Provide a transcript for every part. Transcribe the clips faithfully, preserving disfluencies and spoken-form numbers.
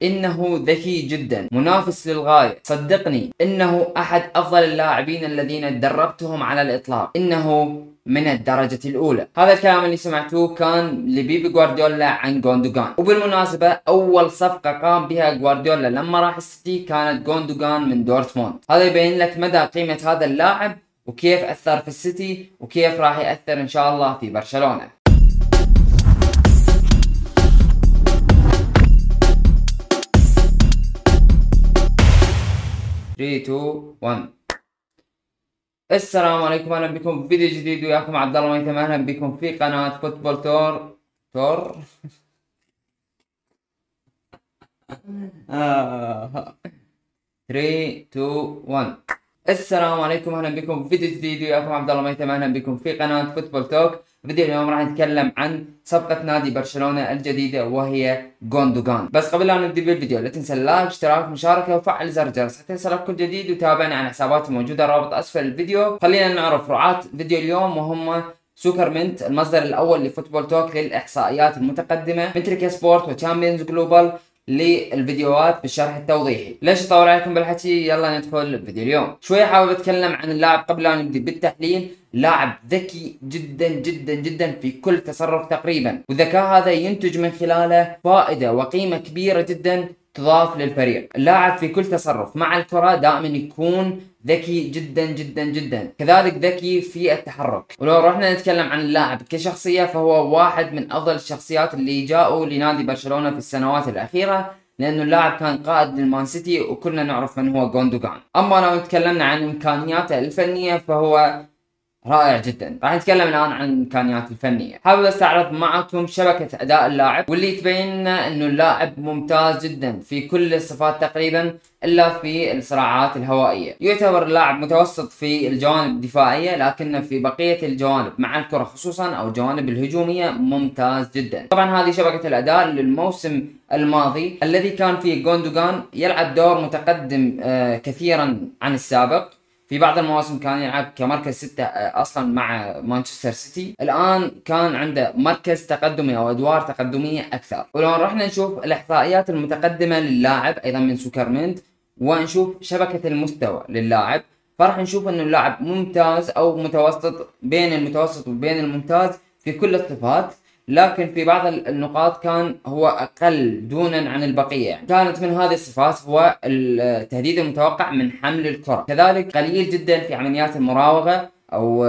إنه ذكي جدا، منافس للغاية، صدقني إنه أحد أفضل اللاعبين الذين دربتهم على الإطلاق، إنه من الدرجة الأولى. هذا الكلام اللي سمعتوه كان لبيب جوارديولا عن جوندوغان. وبالمناسبة أول صفقة قام بها جوارديولا لما راح السيتي كانت جوندوغان من دورتموند. هذا يبين لك مدى قيمة هذا اللاعب وكيف أثر في السيتي وكيف راح يأثر إن شاء الله في برشلونة. ثلاثة اثنين واحد. السلام عليكم، اهلا بكم في فيديو جديد، وياكم عبد الله ميثم. اهلا بكم في قناة فوتبول تور تور ثلاثة اثنين واحد. السلام عليكم، اهلا بكم في فيديو جديد، وياكم عبد الله ميثم. اهلا بكم في قناة فوتبول توك. فيديو اليوم راح نتكلم عن صفقة نادي برشلونة الجديدة وهي جوندوغان. بس قبل لا نبدأ بالفيديو لا تنسى اللايك، اشتراك، مشاركة وفعل زر الجرس حتى يصلك كل جديد، وتابعنا على حساباتي الموجودة رابط اسفل الفيديو. خلينا نعرف رعاة فيديو اليوم، وهم سوكرمنت المصدر الاول لفوتبول توك للاحصائيات المتقدمة، متريكا سبورت وتشامبيونز جلوبال للفيديوهات بالشرح التوضيحي. ليش اطول عليكم بالحكي؟ يلا ندخل الفيديو اليوم. شويه حابب اتكلم عن اللاعب قبل لا نبدا بالتحليل. لاعب ذكي جدا جدا جدا في كل تصرف تقريبا، والذكاء هذا ينتج من خلاله فائده وقيمه كبيره جدا تضاف للفريق. اللاعب في كل تصرف مع الكرة دائما يكون ذكي جدا جدا جدا، كذلك ذكي في التحرك. ولو رحنا نتكلم عن اللاعب كشخصية فهو واحد من افضل الشخصيات اللي جاءوا لنادي برشلونة في السنوات الاخيرة، لانه اللاعب كان قائد للمان سيتي وكلنا نعرف من هو جوندوغان. اما لو تكلمنا عن امكانياته الفنية فهو رائع جدا. راح نتكلم الان عن الامكانيات الفنيه. حابب استعرض معكم شبكه اداء اللاعب، واللي تبين لنا انه اللاعب ممتاز جدا في كل الصفات تقريبا الا في الصراعات الهوائيه. يعتبر اللاعب متوسط في الجوانب الدفاعيه، لكنه في بقيه الجوانب مع الكره خصوصا او الجوانب الهجوميه ممتاز جدا. طبعا هذه شبكه الاداء للموسم الماضي الذي كان فيه جوندوغان يلعب دور متقدم آه كثيرا عن السابق. في بعض المواسم كان يلعب كمركز ستة اصلا مع مانشستر سيتي، الان كان عنده مركز تقدمي او ادوار تقدميه اكثر. ولو رحنا نشوف الاحصائيات المتقدمه للاعب ايضا من سوكرمنت ونشوف شبكه المستوى للاعب، فراح نشوف انه اللاعب ممتاز او متوسط، بين المتوسط وبين الممتاز في كل الصفات، لكن في بعض النقاط كان هو أقل دونا عن البقية. كانت من هذه الصفات هو التهديد المتوقع من حمل الكرة، كذلك قليل جدا في عمليات المراوغة أو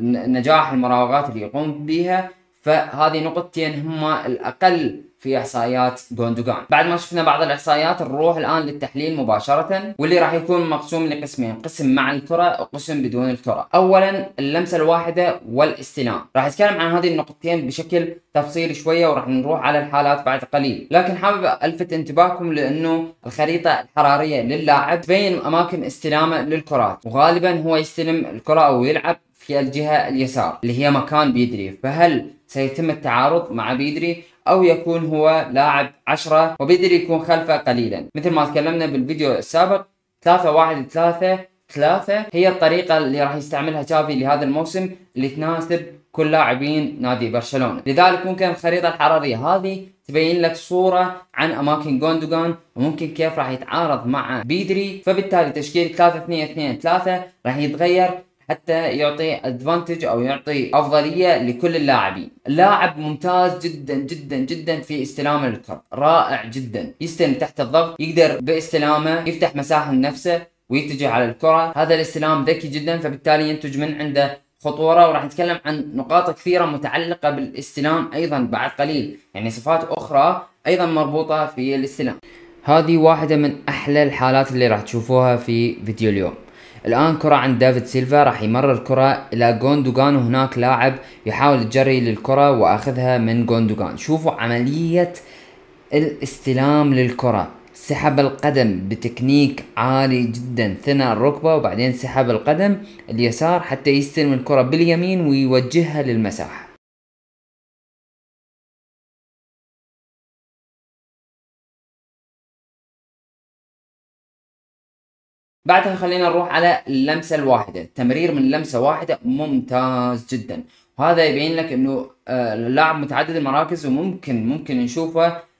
نجاح المراوغات اللي يقوم بها. فهذه نقطتين هما الأقل في احصائيات جوندوغان. بعد ما شفنا بعض الاحصائيات نروح الان للتحليل مباشره، واللي راح يكون مقسوم لقسمين، قسم مع الكره وقسم بدون الكره. اولا اللمسه الواحده والاستلام. راح اتكلم عن هذه النقطتين بشكل تفصيلي شويه، وراح نروح على الحالات بعد قليل. لكن حابب الفت انتباهكم لانه الخريطه الحراريه للاعب تبين اماكن استلامه للكرات، وغالبا هو يستلم الكره او يلعب في الجهه اليسار اللي هي مكان بيدري. فهل سيتم التعارض مع بيدري او يكون هو لاعب عشرة وبيدري يكون خلفه قليلا؟ مثل ما تكلمنا بالفيديو السابق، ثلاثة واحد ثلاثة ثلاثة هي الطريقة اللي راح يستعملها تشافي لهذا الموسم، اللي تناسب كل لاعبين نادي برشلونة. لذلك ممكن الخريطة الحرارية هذه تبين لك صورة عن اماكن جوندوغان وممكن كيف راح يتعارض مع بيدري، فبالتالي تشكيل ثلاثة اثنين اثنين ثلاثة راح يتغير حتى يعطي ادفانتج او يعطي افضليه لكل اللاعبين. اللاعب ممتاز جدا جدا جدا في استلامه للكره، رائع جدا، يستلم تحت الضغط، يقدر باستلامه يفتح مساحه لنفسه ويتجه على الكره. هذا الاستلام ذكي جدا، فبالتالي ينتج من عنده خطوره. وراح نتكلم عن نقاط كثيره متعلقه بالاستلام ايضا بعد قليل، يعني صفات اخرى ايضا مربوطه في الاستلام. هذه واحده من احلى الحالات اللي راح تشوفوها في فيديو اليوم. الآن كرة عند دافيد سيلفا، راح يمرر الكرة إلى جوندوغان، وهناك لاعب يحاول الجري للكرة وأخذها من جوندوغان. شوفوا عملية الاستلام للكرة، سحب القدم بتكنيك عالي جدا، ثنى الركبة وبعدين سحب القدم اليسار حتى يستلم الكرة باليمين ويوجهها للمساحة. بعدها خلينا نروح على اللمسة الواحدة. تمرير من لمسة واحدة ممتاز جدا، وهذا يبين لك انه اللاعب متعدد المراكز، وممكن ممكن نشوفه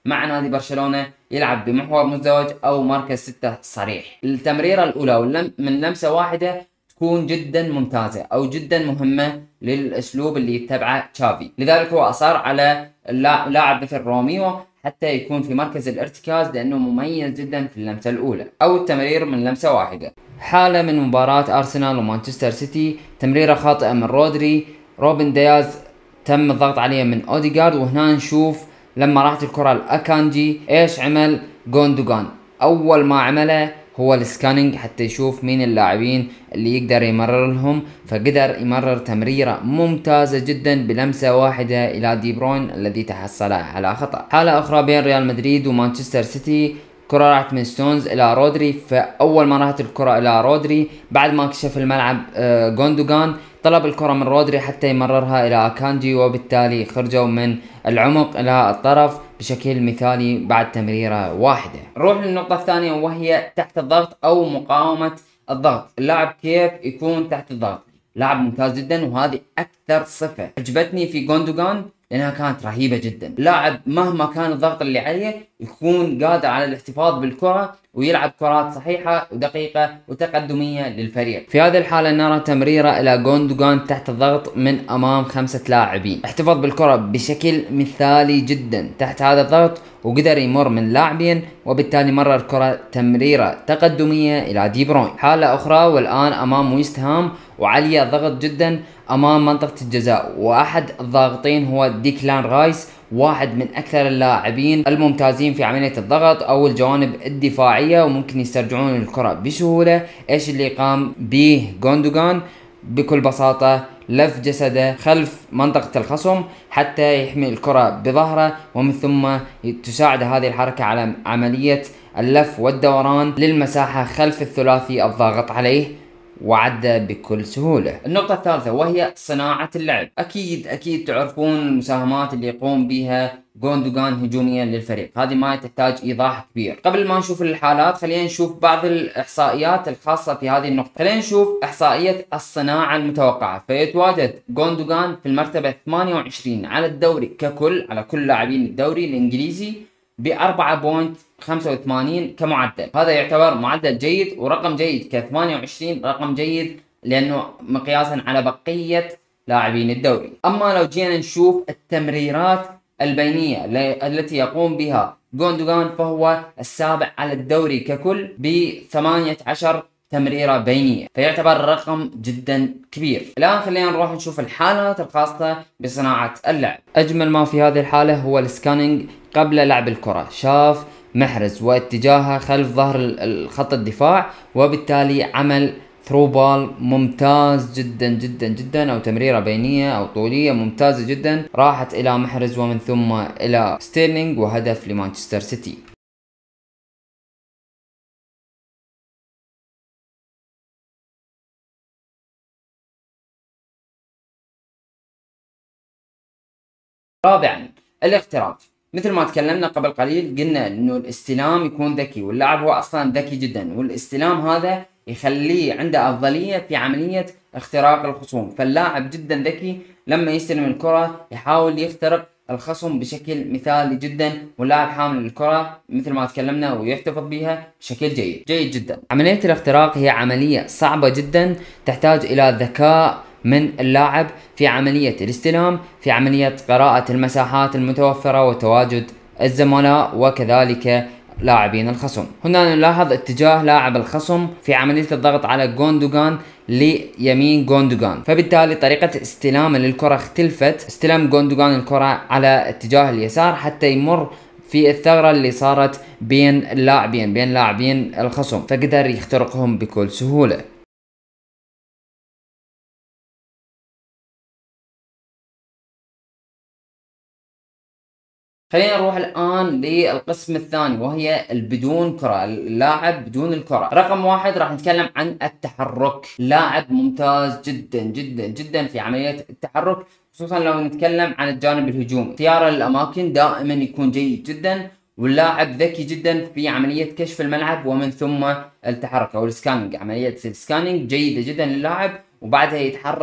مع نادي برشلونة يلعب بمحور مزدوج أو مركز ستة صريح. التمريرة الأولى من لمسة واحدة تكون جدا ممتازة أو جدا مهمة للأسلوب اللي يتبعه تشافي، لذلك هو أصر على لاعب مثل روميو حتى يكون في مركز الارتكاز لأنه مميز جدا في اللمسة الأولى. أو التمرير من لمسة واحدة. حالة من مباراة أرسنال ومانشستر سيتي، تمريرة خاطئة من رودري، روبن دياز تم الضغط عليه من أوديغارد، وهنا نشوف لما راحت الكرة لأكانجي ايش عمل غوندوغان. أول ما عمله هو السكانينج حتى يشوف مين اللاعبين اللي يقدر يمرر لهم، فقدر يمرر تمريرة ممتازة جدا بلمسة واحدة إلى دي بروين الذي تحصل على خطأ. حالة أخرى بين ريال مدريد ومانشستر سيتي، كرة راحت من ستونز إلى رودري، فأول ما راحت الكرة إلى رودري بعد ما كشف الملعب غوندوغان طلب الكرة من رودري حتى يمررها إلى أكانجي، وبالتالي خرجوا من العمق إلى الطرف بشكل مثالي بعد تمريرة واحدة. نروح للنقطة الثانية وهي تحت الضغط أو مقاومة الضغط. اللاعب كيف يكون تحت الضغط؟ لاعب ممتاز جدا، وهذه أكثر صفة عجبتني في غوندوغان لأنها كانت رهيبة جدا. لاعب مهما كان الضغط اللي عليه يكون قادر على الاحتفاظ بالكرة ويلعب كرات صحيحة ودقيقة وتقدمية للفريق. في هذه الحالة نرى تمريرة إلى غوندوغان تحت الضغط من أمام خمسة لاعبين، احتفظ بالكرة بشكل مثالي جدا تحت هذا الضغط وقدر يمر من لاعبين، وبالتالي مرر الكرة تمريرة تقدمية إلى دي بروين. حالة أخرى والآن أمام ويست هام وعليه ضغط جدا أمام منطقة الجزاء، وأحد الضاغطين هو ديكلان رايس، واحد من أكثر اللاعبين الممتازين في عملية الضغط أو الجوانب الدفاعية وممكن يسترجعون الكرة بسهولة. إيش اللي قام به غوندوغان؟ بكل بساطة لف جسده خلف منطقة الخصم حتى يحمي الكرة بظهره، ومن ثم تساعد هذه الحركة على عملية اللف والدوران للمساحة خلف الثلاثي الضاغط عليه، وعدى بكل سهولة. النقطة الثالثة وهي صناعة اللعب. أكيد أكيد تعرفون المساهمات اللي يقوم بها غوندوغان هجوميا للفريق، هذه ما تحتاج إيضاح كبير. قبل ما نشوف الحالات خلينا نشوف بعض الإحصائيات الخاصة في هذه النقطة. خلينا نشوف إحصائية الصناعة المتوقعة. فيتواجد غوندوغان في المرتبة ثمانية وعشرين على الدوري ككل، على كل لاعبين الدوري الإنجليزي ب أربعة فاصلة خمسة وثمانين كمعدل. هذا يعتبر معدل جيد ورقم جيد ك ثمانية وعشرين، رقم جيد لأنه مقياسا على بقية لاعبين الدوري. أما لو جينا نشوف التمريرات البينية التي يقوم بها غوندوغان فهو السابع على الدوري ككل ب ثمانية عشر تمريرة بينية، فيعتبر رقم جدا كبير. الآن خلينا نروح نشوف الحالات الخاصة بصناعة اللعب. أجمل ما في هذه الحالة هو السكانينج قبل لعب الكرة، شاف محرز واتجاهه خلف ظهر الخط الدفاع، وبالتالي عمل ثرو بال ممتاز جدا جدا جدا، او تمريرة بينية او طولية ممتازة جدا راحت الى محرز ومن ثم الى ستيرلينج، وهدف لمانشستر سيتي. رابعا الاختراق. مثل ما تكلمنا قبل قليل قلنا انه الاستلام يكون ذكي، واللاعب هو اصلا ذكي جدا، والاستلام هذا يخليه عنده افضلية في عملية اختراق الخصوم. فاللاعب جدا ذكي لما يستلم الكرة يحاول يخترق الخصم بشكل مثالي جدا، واللاعب حامل الكرة مثل ما تكلمنا ويحتفظ بها بشكل جيد جيد جدا. عملية الاختراق هي عملية صعبة جدا تحتاج الى ذكاء من اللاعب في عملية الاستلام، في عملية قراءة المساحات المتوفرة وتواجد الزملاء وكذلك لاعبين الخصم. هنا نلاحظ اتجاه لاعب الخصم في عملية الضغط على غوندوغان ليمين غوندوغان، فبالتالي طريقة استلامه للكرة اختلفت. استلام غوندوغان الكرة على اتجاه اليسار حتى يمر في الثغرة اللي صارت بين اللاعبين بين لاعبين الخصم، فقدر يخترقهم بكل سهولة. خلينا نروح الآن للقسم الثاني وهي البدون كرة، اللاعب بدون الكرة. رقم واحد راح نتكلم عن التحرك. لاعب ممتاز جدا جدا جدا في عملية التحرك، خصوصا لو نتكلم عن الجانب الهجومي. اختياره للأماكن دائما يكون جيد جدا، واللاعب ذكي جدا في عملية كشف الملعب ومن ثم التحرك أو السكانينج. عملية السكانينج جيدة جدا للاعب، وبعدها يتحرك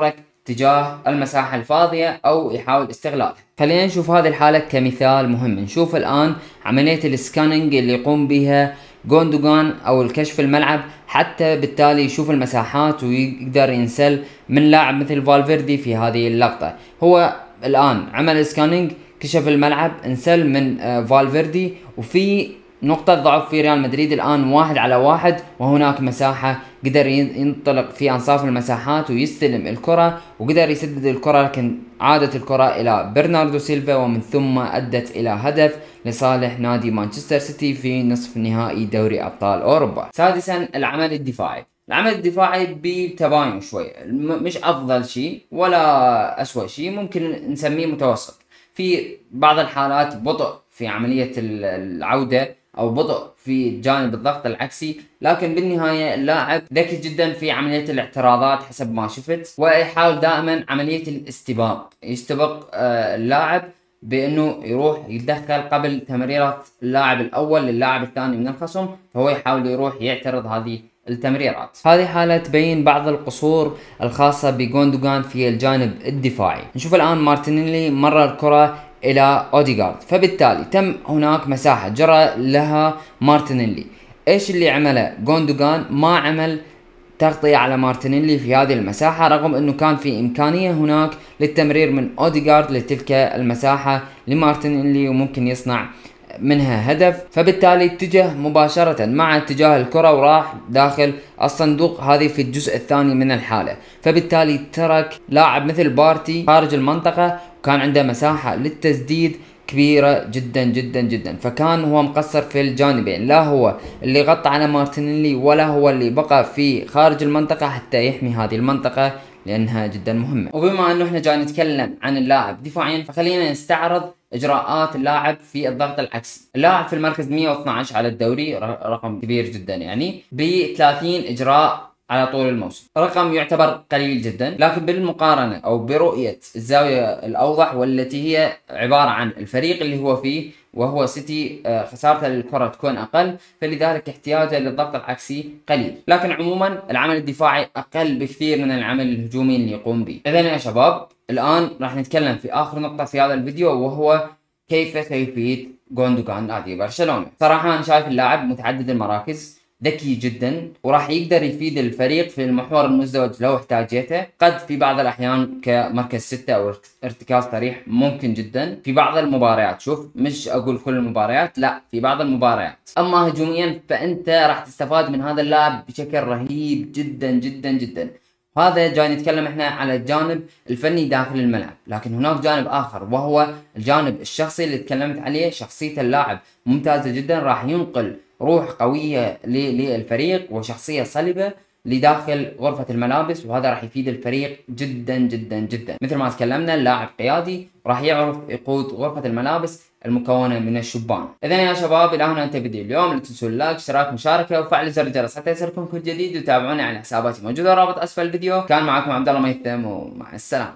تجاه المساحة الفاضية أو يحاول استغلالها. خلينا نشوف هذه الحالة كمثال مهم. نشوف الآن عملية السكاننج اللي يقوم بها جوندوغان أو الكشف الملعب، حتى بالتالي يشوف المساحات ويقدر ينسل من لاعب مثل فالفيردي في هذه اللقطة. هو الآن عمل سكاننج، كشف الملعب، انسل من فالفيردي، وفي نقطة ضعف في ريال مدريد الآن واحد على واحد، وهناك مساحة قدر ينطلق في أنصاف المساحات ويستلم الكرة وقدر يسدد الكرة، لكن عادت الكرة إلى برناردو سيلفا ومن ثم أدت إلى هدف لصالح نادي مانشستر سيتي في نصف نهائي دوري أبطال أوروبا. سادسا العمل الدفاعي. العمل الدفاعي بتباين شوي، مش أفضل شيء ولا أسوأ شيء، ممكن نسميه متوسط. في بعض الحالات بطء في عملية العودة أو بطء في جانب الضغط العكسي، لكن بالنهاية اللاعب ذكي جدا في عملية الاعتراضات حسب ما شفت، ويحاول دائما عملية الاستباق، يستبق آه اللاعب بأنه يروح يتدخل قبل تمريرة اللاعب الأول للاعب الثاني من الخصم، فهو يحاول يروح يعترض هذه التمريرات. هذه حالة تبين بعض القصور الخاصة بجوندوغان في الجانب الدفاعي. نشوف الآن مارتينيلي مرر الكرة الى اوديغارد، فبالتالي تم هناك مساحة جرى لها مارتينيلي. ايش اللي عمله جوندوغان؟ ما عمل تغطية على مارتينيلي في هذه المساحة، رغم انه كان في امكانية هناك للتمرير من اوديغارد لتلك المساحة لمارتينيلي وممكن يصنع منها هدف، فبالتالي اتجه مباشرة مع اتجاه الكرة وراح داخل الصندوق، هذه في الجزء الثاني من الحالة، فبالتالي ترك لاعب مثل بارتي خارج المنطقة وكان عنده مساحة للتسديد كبيرة جدا جدا جدا، فكان هو مقصر في الجانبين، لا هو اللي غطى على مارتينيلي ولا هو اللي بقى في خارج المنطقة حتى يحمي هذه المنطقة لأنها جدا مهمة. وبما أنه احنا جاي نتكلم عن اللاعب دفاعيا، فخلينا نستعرض إجراءات اللاعب في الضغط العكسي. اللاعب في المركز مئة واثني عشر على الدوري، رقم كبير جدا يعني، ب ثلاثين إجراء على طول الموسم، رقم يعتبر قليل جدا، لكن بالمقارنة أو برؤية الزاوية الأوضح والتي هي عبارة عن الفريق اللي هو فيه وهو سيتي، خسارته للكرة تكون أقل، فلذلك احتياجه للضغط العكسي قليل، لكن عموما العمل الدفاعي أقل بكثير من العمل الهجومي اللي يقوم به. إذن يا شباب الآن راح نتكلم في آخر نقطة في هذا الفيديو، وهو كيف سيفيد جوندوغان نادي برشلونة. صراحة أنا شايف اللاعب متعدد المراكز، ذكي جدا، وراح يقدر يفيد الفريق في المحور المزدوج لو احتاجيته، قد في بعض الأحيان كمركز ستة أو ارتكاز صريح ممكن جدا في بعض المباريات. شوف، مش أقول كل المباريات، لا، في بعض المباريات. أما هجوميا فأنت راح تستفاد من هذا اللاعب بشكل رهيب جدا جدا جدا. هذا جاي نتكلم احنا على الجانب الفني داخل الملعب، لكن هناك جانب آخر وهو الجانب الشخصي اللي تكلمت عليه. شخصية اللاعب ممتازة جدا، راح ينقل روح قوية للفريق وشخصية صلبة لداخل غرفة الملابس، وهذا راح يفيد الفريق جدا جدا جدا. مثل ما تكلمنا، اللاعب قيادي راح يعرف يقود غرفة الملابس المكونة من الشبان. إذن يا شباب إلى هنا انتهى فيديو اليوم. لا تنسوا اللايك، اشتراك، مشاركة، وفعل زر الجرس حتى يصلكم كل جديد، وتابعوني على حساباتي موجودة رابط أسفل الفيديو. كان معكم عبد الله ميثم، ومع السلامة.